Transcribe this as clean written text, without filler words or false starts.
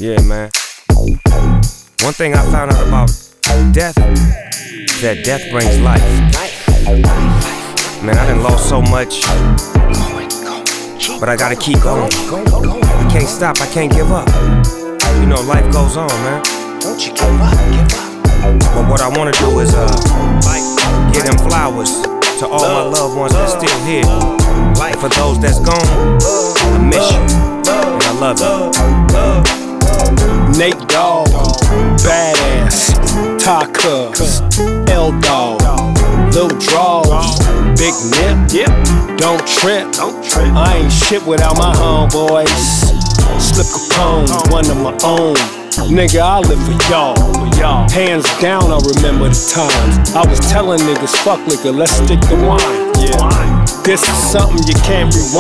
Yeah, man. One thing I found out about death is that death brings life. Man, I done lost so much, but I gotta keep going. I can't stop, I can't give up. You know, life goes on, man. Don't you give up, give up. But what I wanna do is give them flowers to all my loved ones that's still here. And for those that's gone, I miss you, and I love you. Nate Dogg, Badass, Ty Cuz, L Dog, Lil Draws, Big Nip, don't trip. I ain't shit without my homeboys. Slip Capone, one of my own. Nigga, I live for y'all. Hands down, I remember the times I was telling niggas, fuck liquor, let's stick to wine. Yeah, this is something you can't rewind.